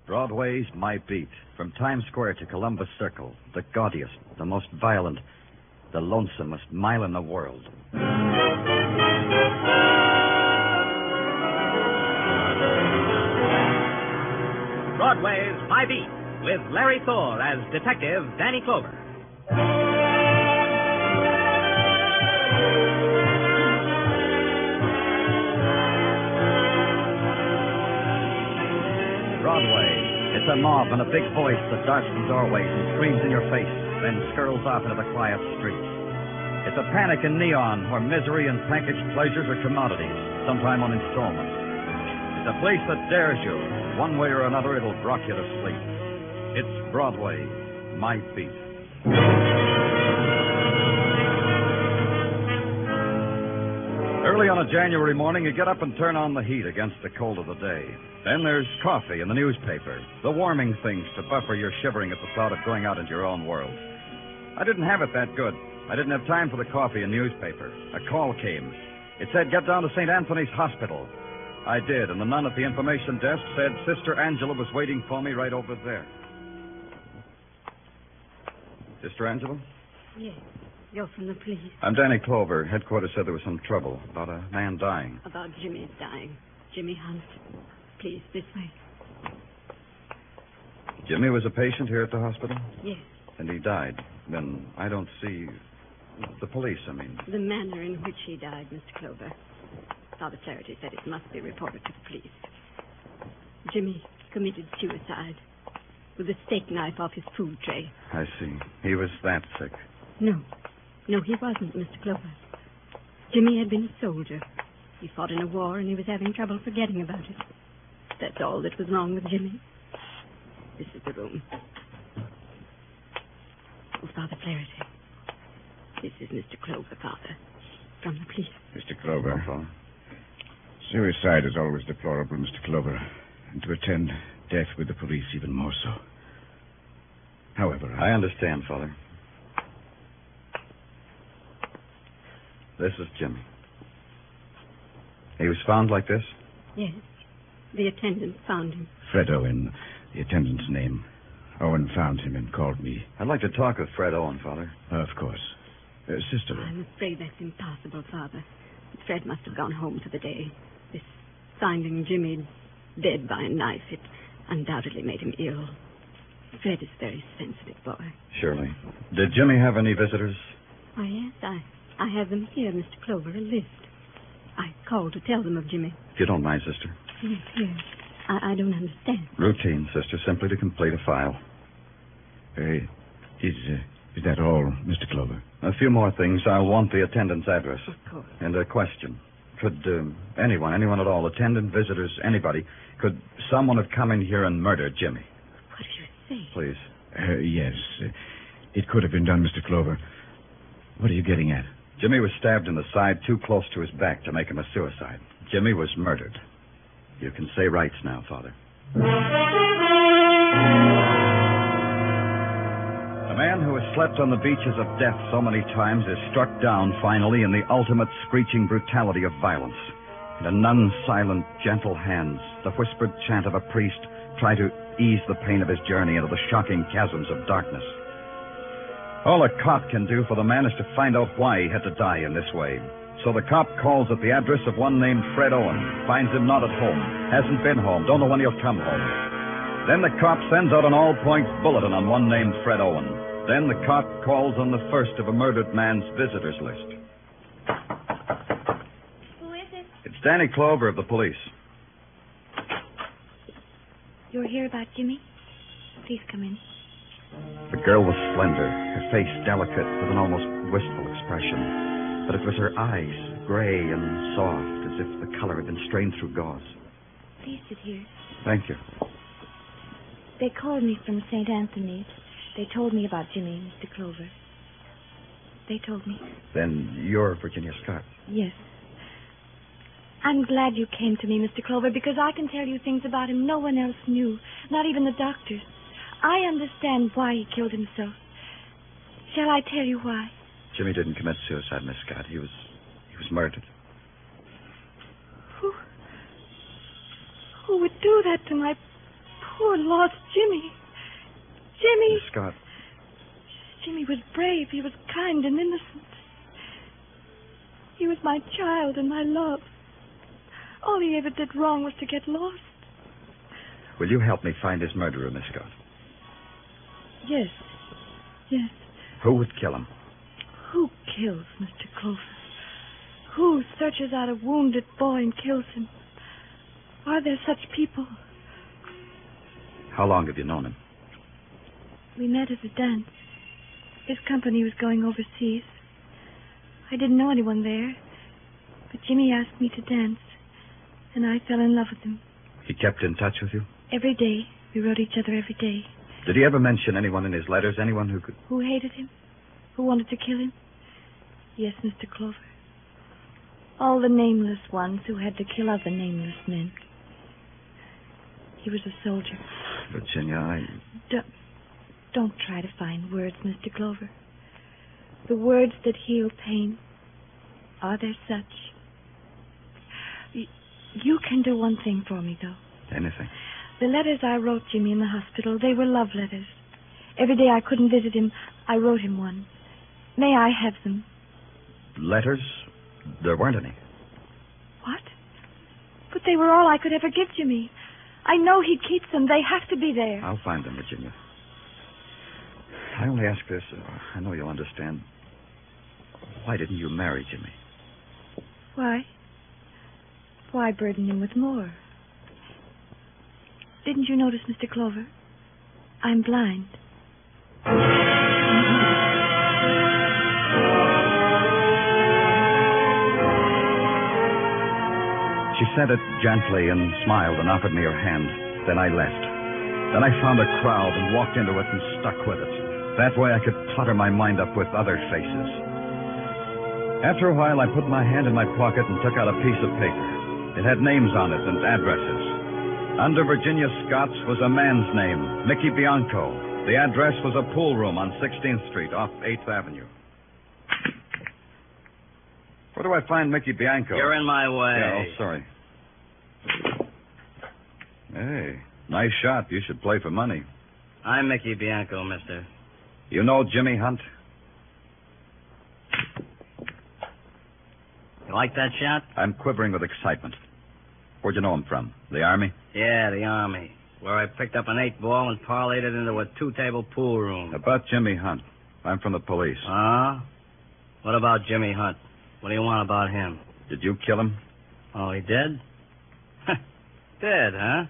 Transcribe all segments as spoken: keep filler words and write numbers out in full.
Broadway's my beat. From Times Square to Columbus Circle. The gaudiest, the most violent, the lonesomest mile in the world. Broadway's My Beat, with Larry Thor as Detective Danny Clover. Broadway. It's a mob and a big voice that darts from doorways and screams in your face, then skirls off into the quiet streets. It's a panic in neon where misery and packaged pleasures are commodities, sometime on installment. It's a place that dares you. One way or another, it'll rock you to sleep. It's Broadway, My Beat. Early on a January morning, you get up and turn on the heat against the cold of the day. Then there's coffee and the newspaper, the warming things to buffer your shivering at the thought of going out into your own world. I didn't have it that good. I didn't have time for the coffee and newspaper. A call came. It said, get down to Saint Anthony's Hospital. I did, and the nun at the information desk said Sister Angela was waiting for me right over there. Sister Angela? Yes. You're from the police. I'm Danny Clover. Headquarters said there was some trouble about a man dying. About Jimmy's dying. Jimmy Hunt. Please, this way. Jimmy was a patient here at the hospital? Yes. And he died. Then I don't see... The police, I mean. The manner in which he died, Mister Clover. Father Flaherty said it must be reported to the police. Jimmy committed suicide with a steak knife off his food tray. I see. He was that sick. No. No, he wasn't, Mister Clover. Jimmy had been a soldier. He fought in a war, and he was having trouble forgetting about it. That's all that was wrong with Jimmy. This is the room. Oh, Father Flaherty. This is Mister Clover, Father, from the police. Mister Clover. Oh, suicide is always deplorable, Mister Clover. And to attend death with the police even more so. However, I... I understand, Father. This is Jimmy. He was found like this? Yes. The attendant found him. Fred Owen, the attendant's name. Owen found him and called me. I'd like to talk with Fred Owen, Father. Uh, of course. Uh, sister. I'm afraid that's impossible, Father. Fred must have gone home for the day. This finding Jimmy dead by a knife, it undoubtedly made him ill. Fred is a very sensitive boy. Surely. Did Jimmy have any visitors? Why, yes, I, I have them here, Mister Clover, a list. I called to tell them of Jimmy. If you don't mind, sister. Yes, yes. I, I don't understand. Routine, sister, simply to complete a file. Uh, is, uh, is that all, Mister Clover? A few more things. I'll want the attendant's address. Of course. And a question. Could um, anyone, anyone at all, attendant, visitors, anybody, could someone have come in here and murdered Jimmy? What do you say? Please. Uh, yes. Uh, it could have been done, Mister Clover. What are you getting at? Jimmy was stabbed in the side too close to his back to make him a suicide. Jimmy was murdered. You can say rights now, Father. The man who has slept on the beaches of death so many times is struck down finally in the ultimate screeching brutality of violence. And a nun's silent, gentle hands, the whispered chant of a priest, try to ease the pain of his journey into the shocking chasms of darkness. All a cop can do for the man is to find out why he had to die in this way. So the cop calls at the address of one named Fred Owen, finds him not at home, hasn't been home, don't know when he'll come home. Then the cop sends out an all-points bulletin on one named Fred Owen. Then the cop calls on the first of a murdered man's visitors list. Who is it? It's Danny Clover of the police. You're here about Jimmy? Please come in. The girl was slender, her face delicate with an almost wistful expression. But it was her eyes, gray and soft, as if the color had been strained through gauze. Please sit here. Thank you. They called me from Saint Anthony's. They told me about Jimmy, Mister Clover. They told me. Then you're Virginia Scott. Yes. I'm glad you came to me, Mister Clover, because I can tell you things about him no one else knew, not even the doctors. I understand why he killed himself. Shall I tell you why? Jimmy didn't commit suicide, Miss Scott. He was he was murdered. Who who would do that to my Poor lost Jimmy. Jimmy. Miss Scott. Jimmy was brave. He was kind and innocent. He was my child and my love. All he ever did wrong was to get lost. Will you help me find his murderer, Miss Scott? Yes. Yes. Who would kill him? Who kills Mister Clover? Who searches out a wounded boy and kills him? Are there such people? How long have you known him? We met at a dance. His company was going overseas. I didn't know anyone there, but Jimmy asked me to dance, and I fell in love with him. He kept in touch with you? Every day. We wrote each other every day. Did he ever mention anyone in his letters? Anyone who could... Who hated him? Who wanted to kill him? Yes, Mister Clover. All the nameless ones who had to kill other nameless men. He was a soldier. Virginia, I... Don't, don't try to find words, Mister Clover. The words that heal pain, are there such? Y- you can do one thing for me, though. Anything? The letters I wrote Jimmy in the hospital, they were love letters. Every day I couldn't visit him, I wrote him one. May I have them? Letters? There weren't any. What? But they were all I could ever give Jimmy. I know he keeps them. They have to be there. I'll find them, Virginia. I only ask this. Uh, I know you'll understand. Why didn't you marry Jimmy? Why? Why burden him with more? Didn't you notice, Mister Clover? I'm blind. She said it gently and smiled and offered me her hand. Then I left. Then I found a crowd and walked into it and stuck with it. That way I could clutter my mind up with other faces. After a while, I put my hand in my pocket and took out a piece of paper. It had names on it and addresses. Under Virginia Scott's was a man's name, Mickey Bianco. The address was a pool room on sixteenth Street off eighth Avenue. Where do I find Mickey Bianco? You're in my way. Yeah, oh, sorry. Hey, nice shot. You should play for money. I'm Mickey Bianco, mister. You know Jimmy Hunt? You like that shot? I'm quivering with excitement. Where'd you know him from? The Army? Yeah, the Army. Where I picked up an eight ball and parlayed it into a two-table pool room. About Jimmy Hunt. I'm from the police. Huh? What about Jimmy Hunt? What do you want about him? Did you kill him? Oh, he did? Dead, huh?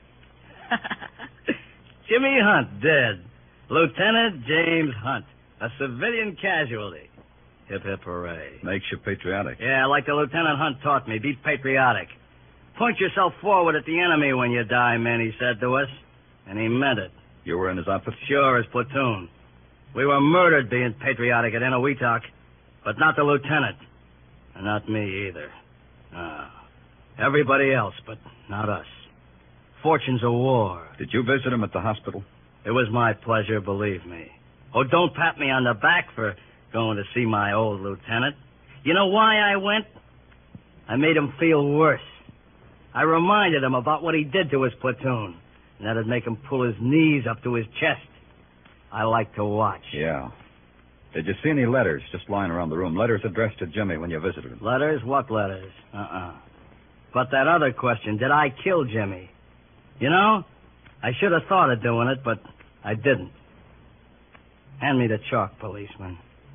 Jimmy Hunt, dead. Lieutenant James Hunt, a civilian casualty. Hip, hip, hooray. Makes you patriotic. Yeah, like the Lieutenant Hunt taught me, be patriotic. Point yourself forward at the enemy when you die, man, he said to us. And he meant it. You were in his outfit? Sure, his platoon. We were murdered being patriotic at Enowetok, but not the lieutenant. And not me either. No. Everybody else, but not us. Fortunes of war. Did you visit him at the hospital? It was my pleasure, believe me. Oh, don't pat me on the back for going to see my old lieutenant. You know why I went? I made him feel worse. I reminded him about what he did to his platoon. And that'd make him pull his knees up to his chest. I like to watch. Yeah. Did you see any letters just lying around the room? Letters addressed to Jimmy when you visited him? Letters? What letters? Uh-uh. But that other question, did I kill Jimmy? You know, I should have thought of doing it, but I didn't. Hand me the chalk, policeman.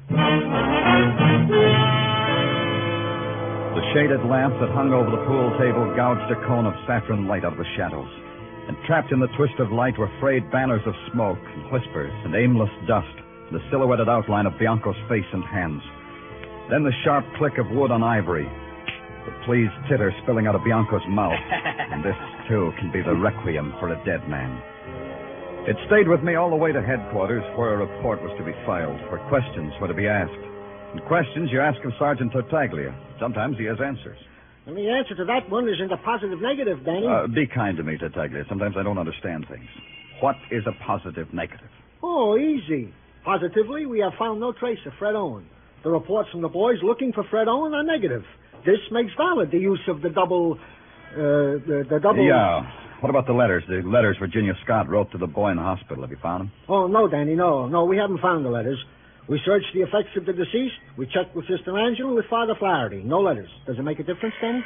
The shaded lamp that hung over the pool table gouged a cone of saffron light out of the shadows. And trapped in the twist of light were frayed banners of smoke and whispers and aimless dust, the silhouetted outline of Bianco's face and hands. Then the sharp click of wood on ivory, the pleased titter spilling out of Bianco's mouth. And this, too, can be the requiem for a dead man. It stayed with me all the way to headquarters, where a report was to be filed, where questions were to be asked. And questions you ask of Sergeant Tartaglia. Sometimes he has answers. And the answer to that one is in the positive negative, Danny. Uh, be kind to me, Tartaglia. Sometimes I don't understand things. What is a positive negative? Oh, easy. Positively, we have found no trace of Fred Owen. The reports from the boys looking for Fred Owen are negative. This makes valid the use of the double, uh, the, the double... Yeah. What about the letters? The letters Virginia Scott wrote to the boy in the hospital. Have you found them? Oh, no, Danny, no. No, we haven't found the letters. We searched the effects of the deceased. We checked with Sister Angela and with Father Flaherty. No letters. Does it make a difference, Danny?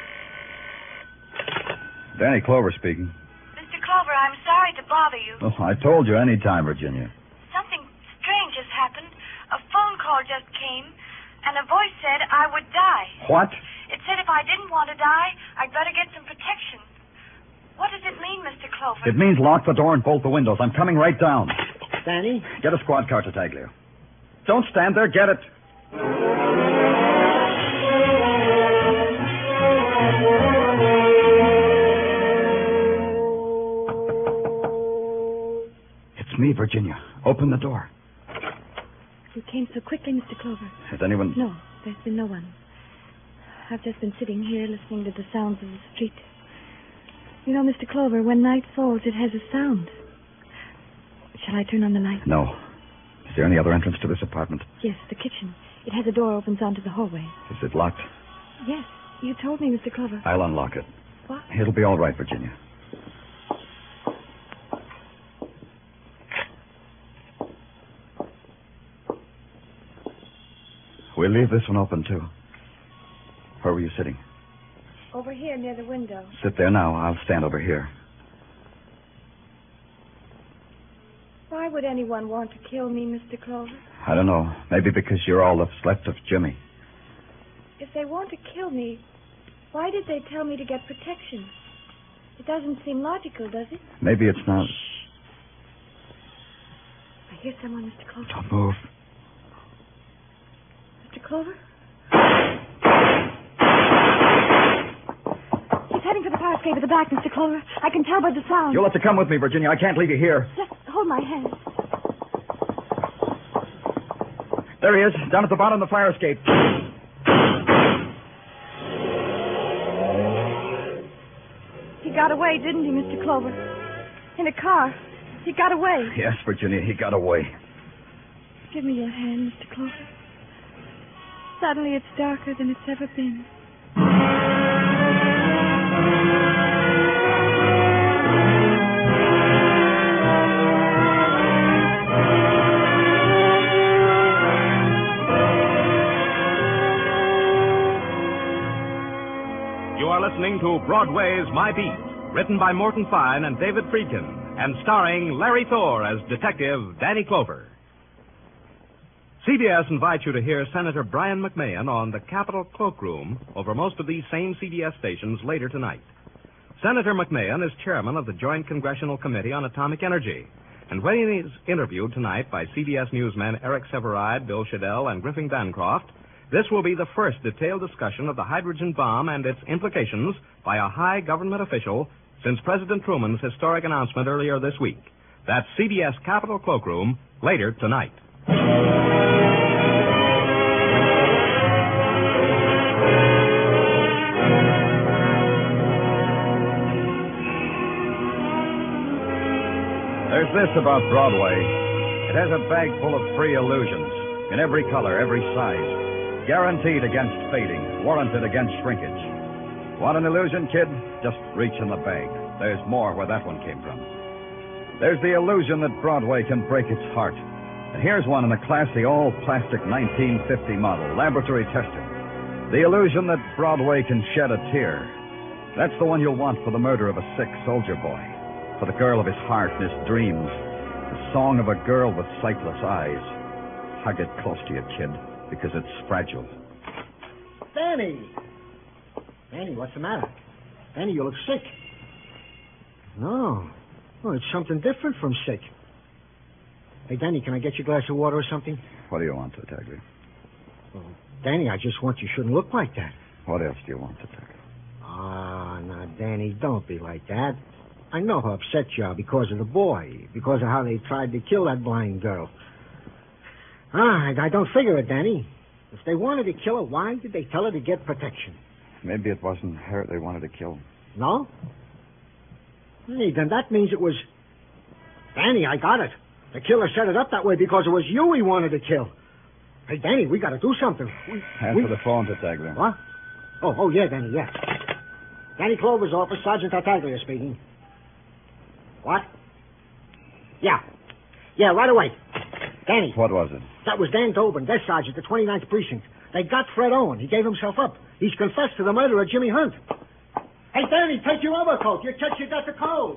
Danny Clover speaking. Mister Clover, I'm sorry to bother you. Oh, I told you any time, Virginia. Something strange has happened. A phone call just came, and a voice said I would die. What? It said if I didn't want to die, I'd better get some protection. What does it mean, Mister Clover? It means lock the door and bolt the windows. I'm coming right down. Danny? Get a squad car to Taglio. Don't stand there. Get it. It's me, Virginia. Open the door. You came so quickly, Mister Clover. Has anyone... No, there's been no one. I've just been sitting here listening to the sounds of the street. You know, Mister Clover, when night falls, it has a sound. Shall I turn on the light? No. Is there any other entrance to this apartment? Yes, the kitchen. It has a door opens onto the hallway. Is it locked? Yes, you told me, Mister Clover. I'll unlock it. What? It'll be all right, Virginia. We'll leave this one open, too. Where were you sitting? Over here near the window. Sit there now. I'll stand over here. Why would anyone want to kill me, Mister Clover? I don't know. Maybe because you're all that's left of Jimmy. If they want to kill me, why did they tell me to get protection? It doesn't seem logical, does it? Maybe it's not. I hear someone, Mister Clover. Don't move. Mister Clover? He's heading for the fire escape at the back, Mister Clover. I can tell by the sound. You'll have to come with me, Virginia. I can't leave you here. Just hold my hand. There he is, down at the bottom of the fire escape. He got away, didn't he, Mister Clover? In a car. He got away. Yes, Virginia, he got away. Give me your hand, Mister Clover. Suddenly it's darker than it's ever been. You are listening to Broadway's My Beat, written by Morton Fine and David Friedkin, and starring Larry Thor as Detective Danny Clover. C B S invites you to hear Senator Brian McMahon on the Capitol Cloakroom over most of these same C B S stations later tonight. Senator McMahon is chairman of the Joint Congressional Committee on Atomic Energy, and when he is interviewed tonight by C B S newsmen Eric Severide, Bill Shadell, and Griffin Bancroft, this will be the first detailed discussion of the hydrogen bomb and its implications by a high government official since President Truman's historic announcement earlier this week. That's C B S Capitol Cloakroom later tonight. There's this about Broadway. It has a bag full of free illusions, in every color, every size, guaranteed against fading, warranted against shrinkage. Want an illusion, kid? Just reach in the bag. There's more where that one came from. There's the illusion that Broadway can break its heart. And here's one in a classy all-plastic nineteen fifty model, laboratory tested. The illusion that Broadway can shed a tear. That's the one you'll want for the murder of a sick soldier boy, for the girl of his heart and his dreams, the song of a girl with sightless eyes. Hug it close to you, kid, because it's fragile. Danny! Danny, what's the matter? Danny, you look sick. No. Oh, it's something different from sick. Hey, Danny, can I get you a glass of water or something? What do you want, Detective? Oh, Danny, I just want you shouldn't look like that. What else do you want, Detective? Ah, now, Danny, don't be like that. I know how upset you are because of the boy, because of how they tried to kill that blind girl. Ah, I, I don't figure it, Danny. If they wanted to kill her, why did they tell her to get protection? Maybe it wasn't her they wanted to kill. No? Hey, then that means it was... Danny, I got it. The killer set it up that way because it was you he wanted to kill. Hey, Danny, we got to do something. We, Answer we... the phone, Detective. What? Oh, oh, yeah, Danny, yeah. Danny Clover's office, Sergeant Tartaglia speaking. What? Yeah. Yeah, right away. Danny. What was it? That was Dan Tobin, desk sergeant, the twenty-ninth Precinct. They got Fred Owen. He gave himself up. He's confessed to the murder of Jimmy Hunt. Hey, Danny, take your overcoat. You catch you got the cold.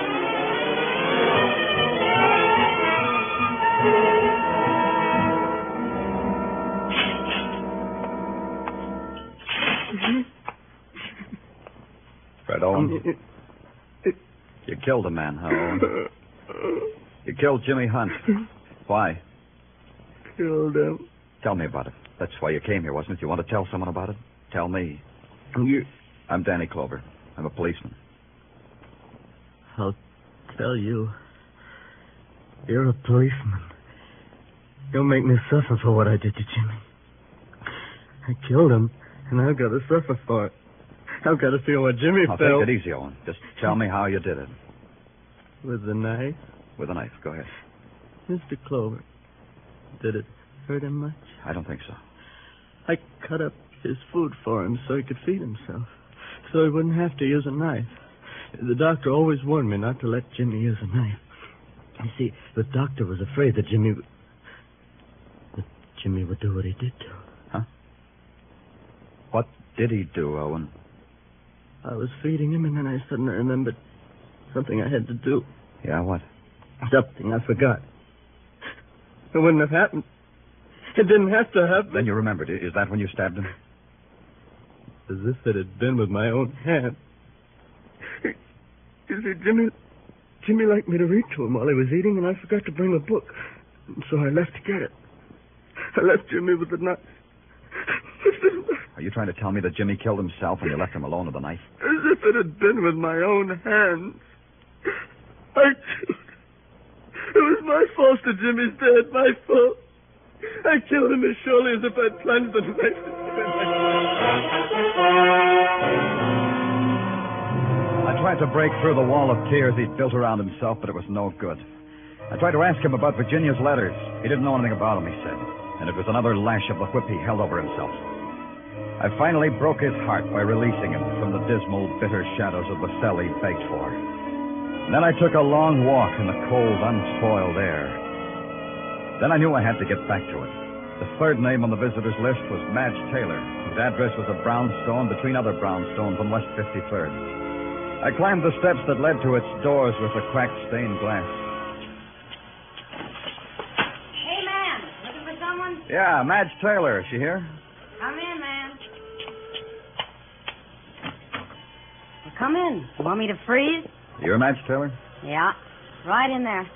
Fred Owen? You killed a man, huh, Owen? You killed Jimmy Hunt. Why? Killed him. Tell me about it. That's why you came here, wasn't it? You want to tell someone about it? Tell me. You... I'm Danny Clover. I'm a policeman. I'll tell you. You're a policeman. You'll make me suffer for what I did to Jimmy. I killed him, and I've got to suffer for it. I've got to feel what Jimmy I'll felt. take it easy, Owen. Just tell me how you did it. With the knife? With a knife. Go ahead. Mister Clover, did it hurt him much? I don't think so. I cut up his food for him so he could feed himself, so he wouldn't have to use a knife. The doctor always warned me not to let Jimmy use a knife. You see, the doctor was afraid that Jimmy would... that Jimmy would do what he did to him. Huh? What did he do, Owen? I was feeding him, and then I suddenly remembered something I had to do. Yeah, what? Something I forgot. It wouldn't have happened. It didn't have to happen. Then you remembered. Is that when you stabbed him? As if it had been with my own hand. You see, Jimmy... Jimmy liked me to read to him while he was eating, and I forgot to bring a book. And so I left to get it. I left Jimmy with the knife. Are you trying to tell me that Jimmy killed himself and you left him alone with a knife? As if it had been with my own hands. I killed him. It was my fault that Jimmy's dead. My fault. I killed him as surely as if I'd plunged the knife into him. I tried to break through the wall of tears he'd built around himself, but it was no good. I tried to ask him about Virginia's letters. He didn't know anything about them, he said. And it was another lash of the whip he held over himself. I finally broke his heart by releasing him from the dismal, bitter shadows of the cell he begged for. And then I took a long walk in the cold, unspoiled air. Then I knew I had to get back to it. The third name on the visitors' list was Madge Taylor, whose address was a brownstone between other brownstones on West fifty-third. I climbed the steps that led to its doors with the cracked stained glass. Hey, man. Looking for someone? Yeah, Madge Taylor. Is she here? Come in, man. Well, come in. You want me to freeze? You're Madge Taylor? Yeah. Right in there.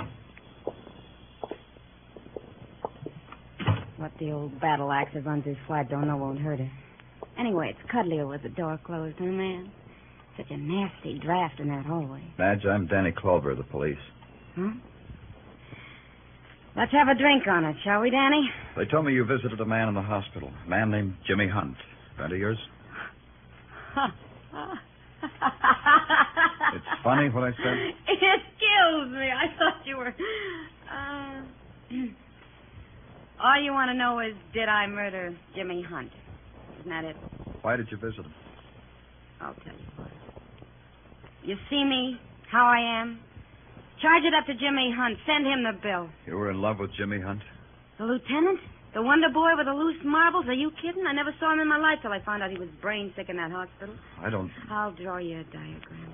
What the old battle axe that runs his flat don't know won't hurt her. Anyway, it's cuddlier with the door closed, huh, man? Such a nasty draft in that hallway. Madge, I'm Danny Clover, the police. Huh? Let's have a drink on it, shall we, Danny? They told me you visited a man in the hospital. A man named Jimmy Hunt. Friend of yours? It's funny what I said? It kills me. I thought you were... Uh... All you want to know is, did I murder Jimmy Hunt? Isn't that it? Why did you visit him? I'll tell you what. You see me, how I am? Charge it up to Jimmy Hunt. Send him the bill. You were in love with Jimmy Hunt? The lieutenant? The wonder boy with the loose marbles? Are you kidding? I never saw him in my life till I found out he was brain sick in that hospital. I don't... I'll draw you a diagram.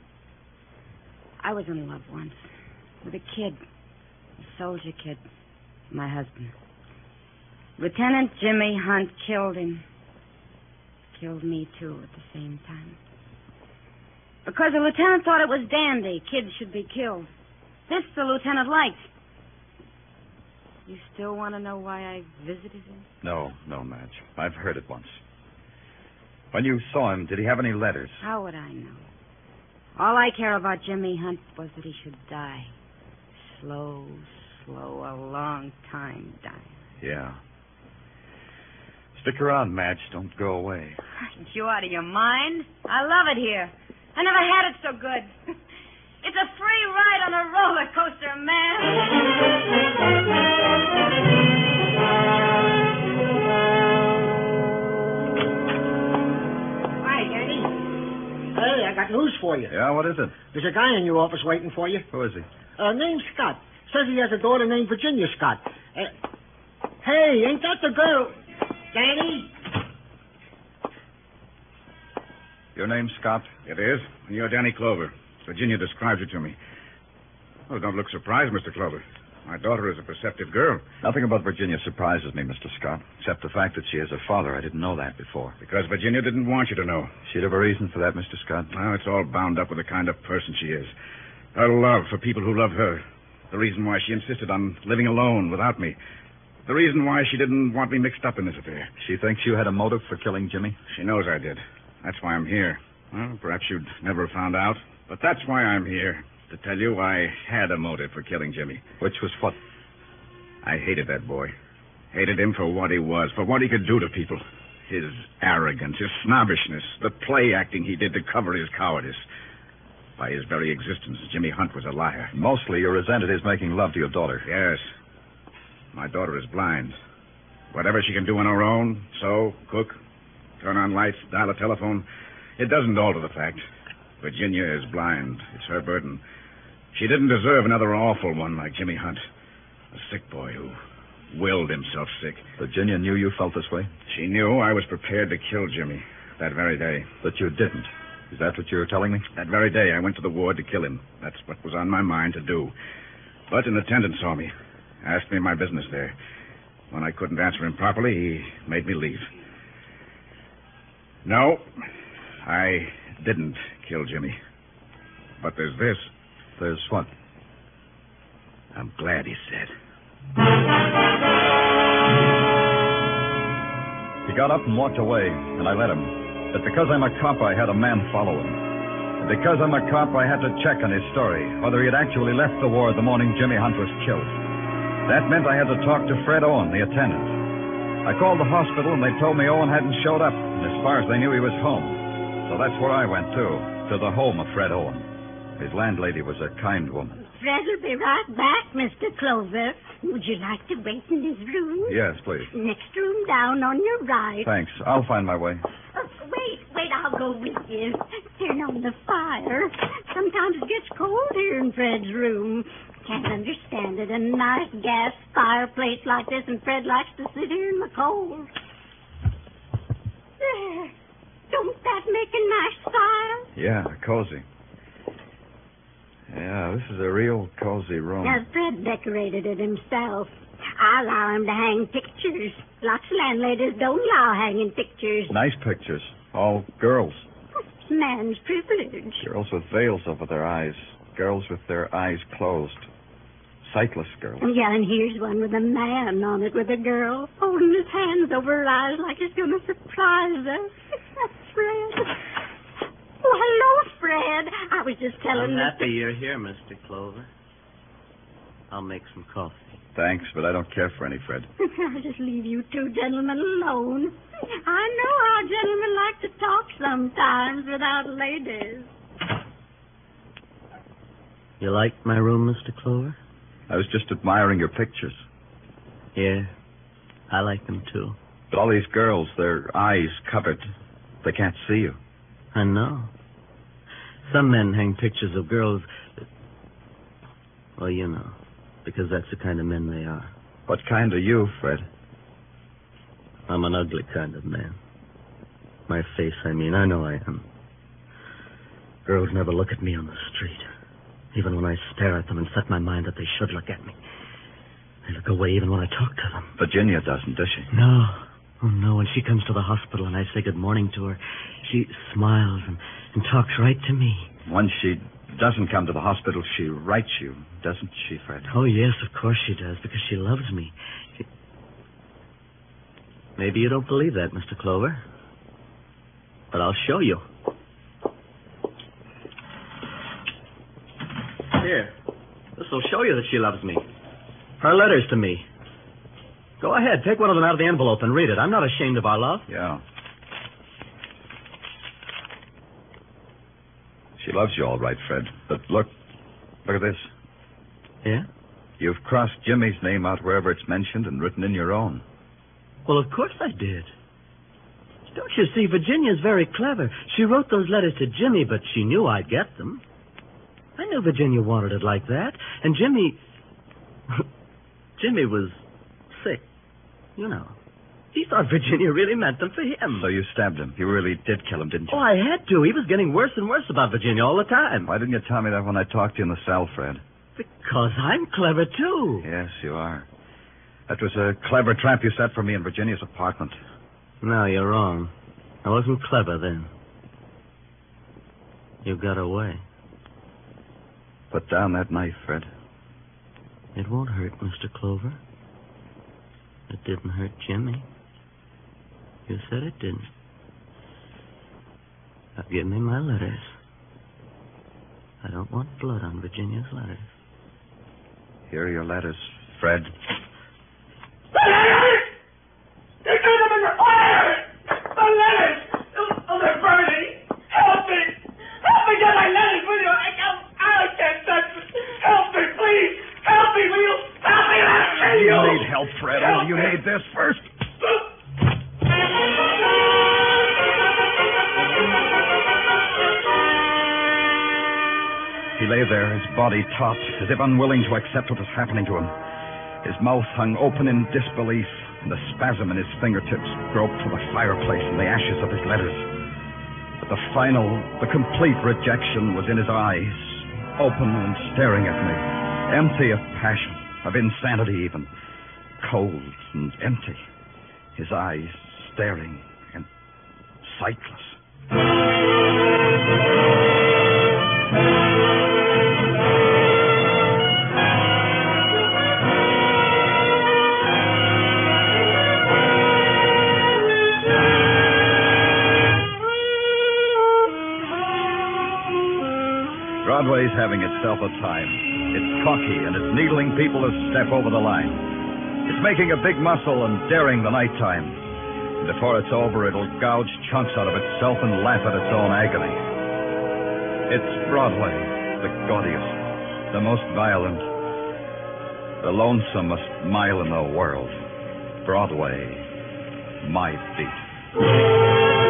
I was in love once. With a kid. A soldier kid. My husband. Lieutenant Jimmy Hunt killed him. Killed me, too, at the same time. Because the lieutenant thought it was dandy. Kids should be killed. This the lieutenant liked. You still want to know why I visited him? No, no, Madge. I've heard it once. When you saw him, did he have any letters? How would I know? All I care about Jimmy Hunt was that he should die. Slow, slow, a long time dying. Yeah. Stick around, Madge. Don't go away. Aren't you out of your mind? I love it here. I never had it so good. It's a free ride on a roller coaster, man. Hi, Danny. Hey, I got news for you. Yeah, what is it? There's a guy in your office waiting for you. Who is he? Uh, name's Scott. Says he has a daughter named Virginia Scott. Uh, hey, ain't that the girl? Danny? Your name's Scott? It is. And you're Danny Clover. Virginia describes you to me. Well, don't look surprised, Mister Clover. My daughter is a perceptive girl. Nothing about Virginia surprises me, Mister Scott, except the fact that she has a father. I didn't know that before. Because Virginia didn't want you to know. She'd have a reason for that, Mister Scott. Well, it's all bound up with the kind of person she is. Her love for people who love her. The reason why she insisted on living alone without me. The reason why she didn't want me mixed up in this affair. She thinks you had a motive for killing Jimmy? She knows I did. That's why I'm here. Well, perhaps you'd never have found out. But that's why I'm here. To tell you I had a motive for killing Jimmy. Which was what? I hated that boy. Hated him for what he was, for what he could do to people. His arrogance, his snobbishness, the play acting he did to cover his cowardice. By his very existence, Jimmy Hunt was a liar. Mostly you resented his making love to your daughter. Yes. My daughter is blind. Whatever she can do on her own, sew, cook, turn on lights, dial a telephone, it doesn't alter the fact. Virginia is blind. It's her burden. She didn't deserve another awful one like Jimmy Hunt. A sick boy who willed himself sick. Virginia knew you felt this way? She knew I was prepared to kill Jimmy that very day. But you didn't. Is that what you're telling me? That very day I went to the ward to kill him. That's what was on my mind to do. But an attendant saw me, asked me my business there. When I couldn't answer him properly, he made me leave. No, I didn't kill Jimmy. But there's this. There's what? I'm glad he said. He got up and walked away, and I let him. But because I'm a cop, I had a man follow him. And because I'm a cop, I had to check on his story, whether he had actually left the ward the morning Jimmy Hunt was killed. That meant I had to talk to Fred Owen, the attendant. I called the hospital, and they told me Owen hadn't showed up. And as far as they knew, he was home. So that's where I went, too, to the home of Fred Owen. His landlady was a kind woman. Fred'll be right back, Mister Clover. Would you like to wait in his room? Yes, please. Next room down on your right. Thanks. I'll find my way. Uh, wait, wait, I'll go with you. Turn on the fire. Sometimes it gets cold here in Fred's room. Can't understand it. A nice gas fireplace like this, and Fred likes to sit here in the cold. There. Don't that make a nice fire? Yeah, cozy. Yeah, this is a real cozy room. Now, Fred decorated it himself. I allow him to hang pictures. Lots of landladies don't allow hanging pictures. Nice pictures. All girls. It's man's privilege. Girls with veils over their eyes. Girls with their eyes closed. Sightless girls. Yeah, and here's one with a man on it with a girl holding his hands over her eyes like he's going to surprise her. Fred. Oh, hello, Fred. I was just telling I'm Mister happy you're here, Mister Clover. I'll make some coffee. Thanks, but I don't care for any, Fred. I'll just leave you two gentlemen alone. I know how gentlemen like to talk sometimes without ladies. You like my room, Mister Clover? I was just admiring your pictures. Yeah, I like them, too. But all these girls, their eyes covered. They can't see you. I know. Some men hang pictures of girls that... Well, you know, because that's the kind of men they are. What kind are you, Fred? I'm an ugly kind of man. My face, I mean. I know I am. Girls never look at me on the street. Even when I stare at them and set my mind that they should look at me. They look away even when I talk to them. Virginia doesn't, does she? No. Oh, no. When she comes to the hospital and I say good morning to her, she smiles and, and talks right to me. When she doesn't come to the hospital, she writes you, doesn't she, Fred? Oh, yes, of course she does, because she loves me. She... Maybe you don't believe that, Mister Clover. But I'll show you. Here. This will show you that she loves me. Her letters to me. Go ahead. Take one of them out of the envelope and read it. I'm not ashamed of our love. Yeah. She loves you all right, Fred. But look. Look at this. Yeah? You've crossed Jimmy's name out wherever it's mentioned and written in your own. Well, of course I did. Don't you see, Virginia's very clever. She wrote those letters to Jimmy, but she knew I'd get them. I knew Virginia wanted it like that. And Jimmy... Jimmy was sick, you know. He thought Virginia really meant them for him. So you stabbed him. You really did kill him, didn't you? Oh, I had to. He was getting worse and worse about Virginia all the time. Why didn't you tell me that when I talked to you in the cell, Fred? Because I'm clever, too. Yes, you are. That was a clever trap you set for me in Virginia's apartment. No, you're wrong. I wasn't clever then. You got away. Put down that knife, Fred. It won't hurt, Mister Clover. It didn't hurt Jimmy. You said it didn't. Now give me my letters. I don't want blood on Virginia's letters. Here are your letters, Fred. The letters! They threw them in the fire! The letters! Oh, they're burning! Help me! Help me get my letters, will you? I can't, I can't touch them. Help me, please! Help me, will you? Help me, I tell you! You need help, Fred. Help You me. need this first. He lay there, his body taut, as if unwilling to accept what was happening to him. His mouth hung open in disbelief, and the spasm in his fingertips groped for the fireplace and the ashes of his letters. But the final, the complete rejection was in his eyes, open and staring at me, empty of passion, of insanity even, cold and empty. His eyes staring and sightless. Broadway's having itself a time. It's cocky, and it's needling people a step over the line. It's making a big muscle and daring the nighttime. And before it's over, it'll gouge chunks out of itself and laugh at its own agony. It's Broadway, the gaudiest, the most violent, the lonesomest mile in the world. Broadway, my beat.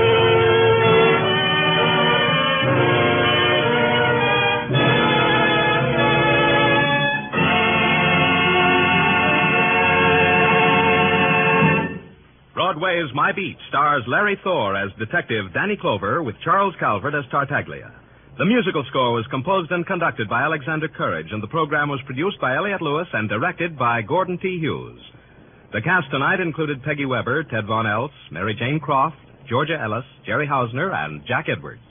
Broadway's My Beat stars Larry Thor as Detective Danny Clover with Charles Calvert as Tartaglia. The musical score was composed and conducted by Alexander Courage, and the program was produced by Elliott Lewis and directed by Gordon T. Hughes. The cast tonight included Peggy Weber, Ted Von Eltz, Mary Jane Croft, Georgia Ellis, Jerry Hausner, and Jack Edwards.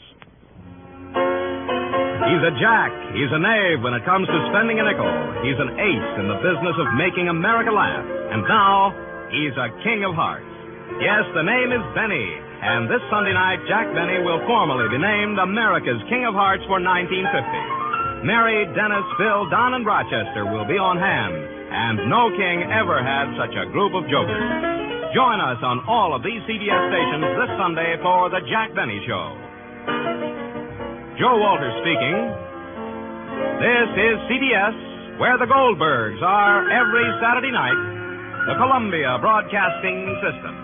He's a jack. He's a knave when it comes to spending a nickel. He's an ace in the business of making America laugh. And now, he's a king of hearts. Yes, the name is Benny, and this Sunday night, Jack Benny will formally be named America's King of Hearts for nineteen fifty. Mary, Dennis, Bill, Don, and Rochester will be on hand, and no king ever had such a group of jokers. Join us on all of these C B S stations this Sunday for the Jack Benny Show. Joe Walters speaking. This is C B S, where the Goldbergs are every Saturday night, the Columbia Broadcasting System.